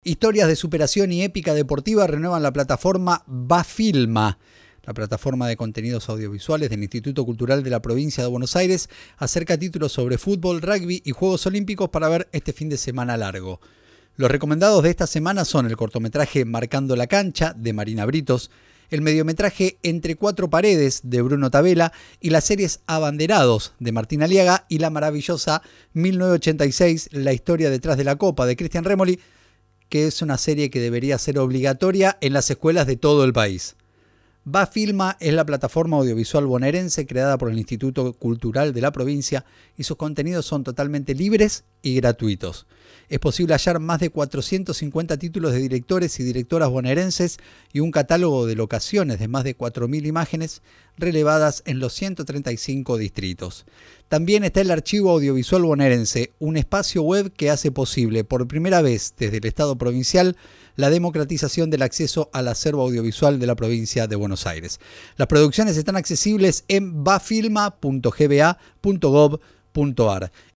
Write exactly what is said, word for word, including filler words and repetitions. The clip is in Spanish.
Historias de superación y épica deportiva renuevan la plataforma Bafilma. La plataforma de contenidos audiovisuales del Instituto Cultural de la Provincia de Buenos Aires acerca títulos sobre fútbol, rugby y Juegos Olímpicos para ver este fin de semana largo. Los recomendados de esta semana son el cortometraje Marcando la Cancha, de Marina Britos, el mediometraje Entre Cuatro Paredes, de Bruno Tabela, y las series Abanderados, de Martín Aliaga, y la maravillosa mil novecientos ochenta y seis, La historia detrás de la copa, de Cristian Remoli, que es una serie que debería ser obligatoria en las escuelas de todo el país. Bafilma es la plataforma audiovisual bonaerense creada por el Instituto Cultural de la Provincia y sus contenidos son totalmente libres y gratuitos. Es posible hallar más de cuatrocientos cincuenta títulos de directores y directoras bonaerenses y un catálogo de locaciones de más de cuatro mil imágenes relevadas en los ciento treinta y cinco distritos. También está el Archivo Audiovisual Bonaerense, un espacio web que hace posible por primera vez desde el Estado provincial la democratización del acceso al acervo audiovisual de la provincia de Buenos Aires. Las producciones están accesibles en bafilma punto g b a punto gov punto a r.